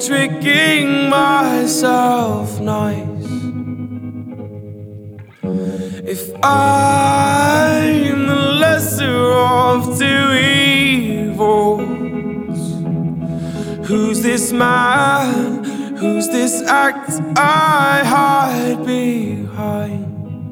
tricking myself nice. If I'm the lesser of two evils, who's this man? Who's this act I hide behind?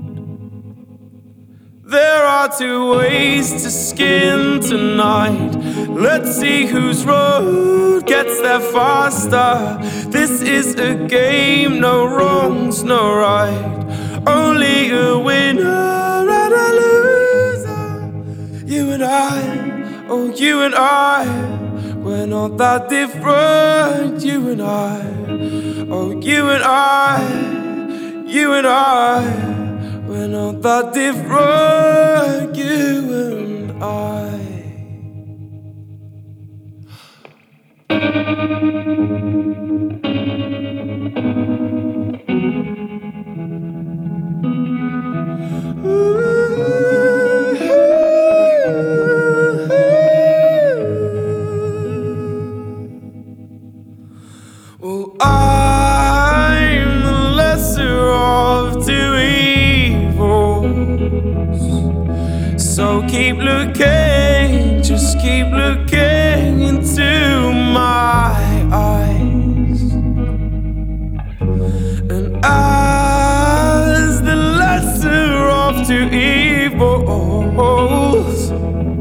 There are two ways to skin tonight. Let's see whose road gets there faster. This is a game, no wrongs, no right. Only a winner and a loser. You and I, oh you and I, we're not that different. You and I, oh you and I, you and I, we're not that different. You and I. Well, I'm the lesser of two evils, so keep looking, just keep looking into my eyes. And as the lesser of two evils,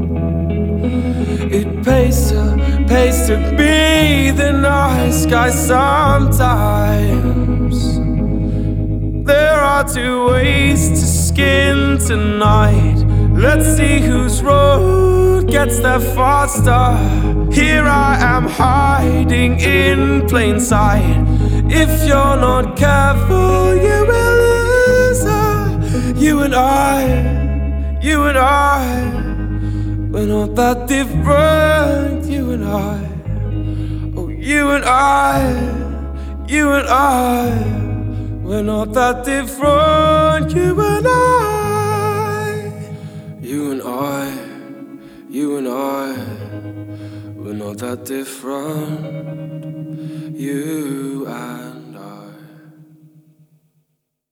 it pays to be the nice guy sometimes. There are two ways to skin tonight. Let's see whose road gets there faster. Here I am hiding in plain sight. If you're not careful, you will lose her. You and I, you and I, we're not that different. You and I, oh you and I, you and I, we're not that different. You and I, you and I, you and I, we're not that different. You and I.